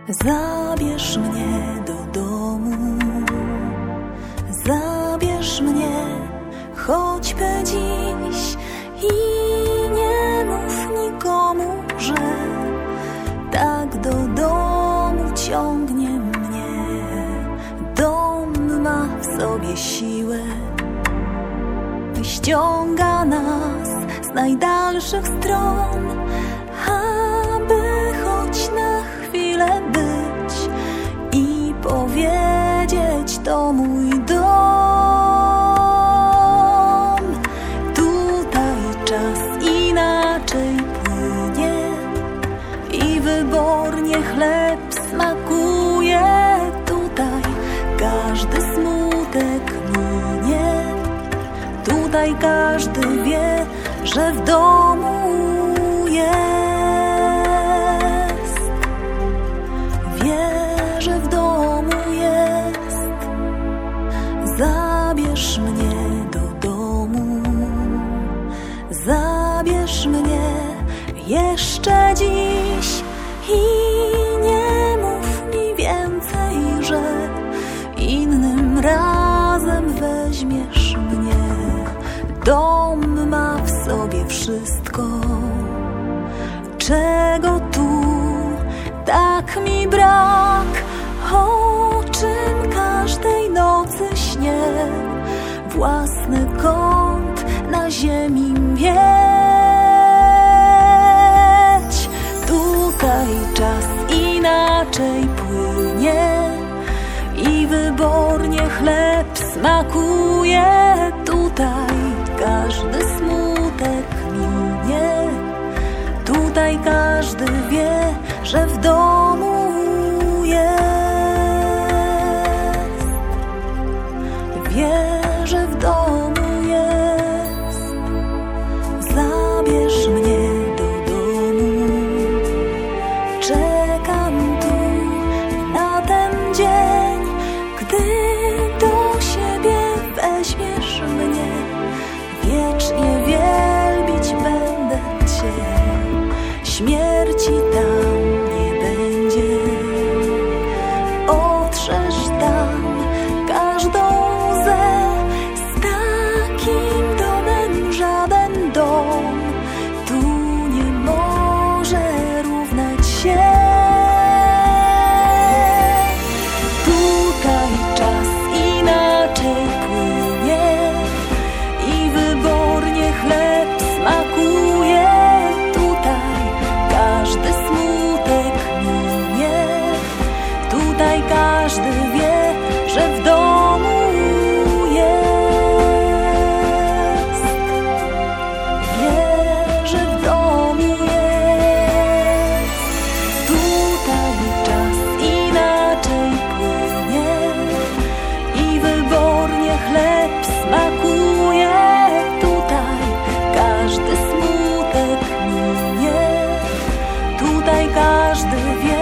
Zabierz mnie do domu, zabierz mnie choćby dziś i nie mów nikomu, że tak do domu ciągnie mnie. Dom ma w sobie siłę, wyściąga nas z najdalszych stron, aby choć na chwilę być i powiedzieć: to mój dom. Tutaj czas inaczej płynie i wybornie chleb smakuje. Tutaj każdy smutek minie, tutaj każdy wie, że w domu jest. Wie, że w domu jest. Zabierz mnie do domu, zabierz mnie jeszcze dziś i nie mów mi więcej, że innym razem weźmiesz mnie. Dom ma w sobie wszystko, czego tu tak mi brak, o czym każdej nocy śnię. Własny kąt na ziemi mieć. Tutaj czas inaczej płynie i wybornie chleb smakuje. Tutaj każdy smutek minie, tutaj każdy wie, że w domu jest. Wie, że w domu jest. Zabierz mnie do domu, czekam tu na ten dzień, gdy do siebie weźmiesz mnie. Wiecznie wielbić będę Cię, śmierci tam nie będzie. Otrzesz tam każdą łzę, z takim domem żaden dom tu nie może równać się. Tutaj czas inaczej płynie i wybornie chleb smakuje. Tutaj każdy smutek minie, tutaj każdy wie, że w domu jest. Wie, że w domu jest. Tutaj czas inaczej płynie i wybornie chleb smakuje. Tutaj każdy smutek minie, tutaj każdy wie,